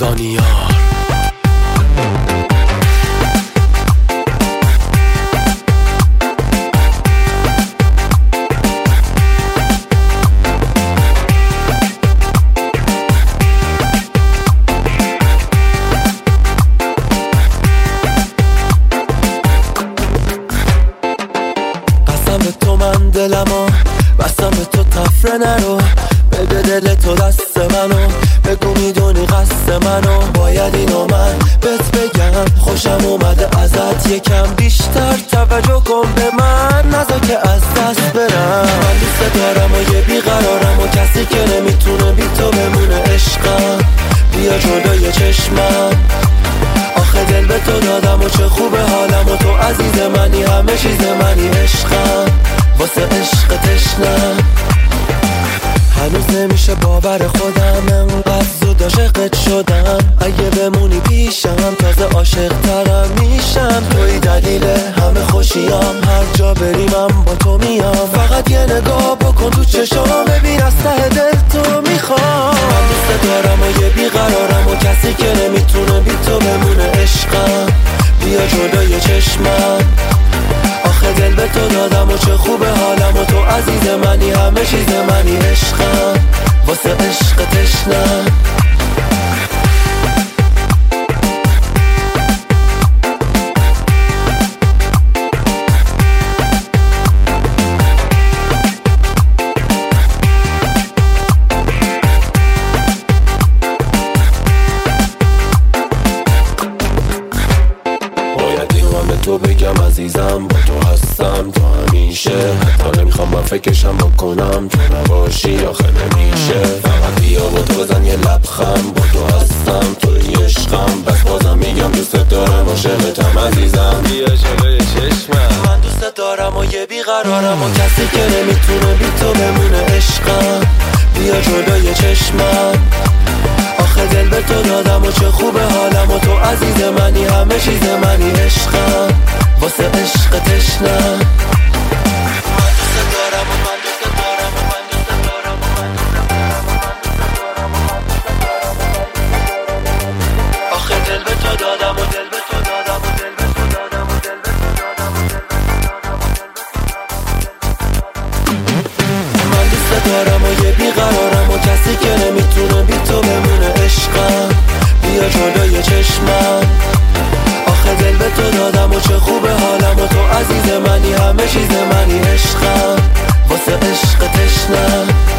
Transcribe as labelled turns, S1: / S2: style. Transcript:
S1: زانیار. قسم به تو من دلمو بستم به تو تفره نرو، بده دل تو دست منو، بگو میدونی قصد منو. باید اینو من بهت بگم، خوشم اومده ازت یکم بیشتر توجه کن به من، نذار که از دست برم. من دوست دارم و یه بیقرارم و کسی که نمیتونه بی تو بمونه. عشقم بیا جلوی چشمم، آخه دل به تو دادم و چه خوبه حالم و تو عزیز منی، همه چیز منی. عشقم واسه عشق تشنم، هنوز نمیشه باور خودم انقدر زود عاشقت شدم. اگه بمونی پیشم تازه عاشق ترم میشم. توی دلیل همه خوشیام، هر جا بریمم با تو میام. فقط یه نگاه بکن تو چشام، ببین از ته دل تو میخوام. من دوست دارم و یه بیقرارم و کسی که نمیتونه بی تو بمونه. عشقم بیا جلوی چشمم، آخه دل به تو دادم و چه خوبه حالم و تو عزیز منی، همه چیز منی. عشقم واسه عشق تشنم. تو بگم عزیزم با تو هستم تو همیشه، حتی نمیخوام من فکرشم بکنم تو نباشی آخه نمیشه. فقط بیا با تو بزن یه لبخند، با تو هستم توی عشقم، بس بازم میگم دوست دارم عاشقتم عزیزم. بیا جلوی چشمم، من دوست دارم و یه بیقرارم و کسی که نمیتونه بی تو بمونه. عشقم بیا جلوی چشمم، آخه دل به تو دادم و چه خوبه حالم و تو عزیز منی، همه چیز منی. عشقم واسه عشق تشنم. من دوست دارم و من دوست دارم و من دوست دارم و من دوست دارم، آخه دل به تو دادم و دل به تو دادم و دل به تو دادم و دل به تو دادم و دل به تو دادم و دل به تو دادم. من دوست دارم و یه بیقرارم و کسی که نمیتونه بی تو بمونه. عشقم بیا جلوی چشمم، آخه دل به تو دادم و چه خوبه حالم و تو عزیز منی، همه چیز منی. عشقم واسه عشق تشنم.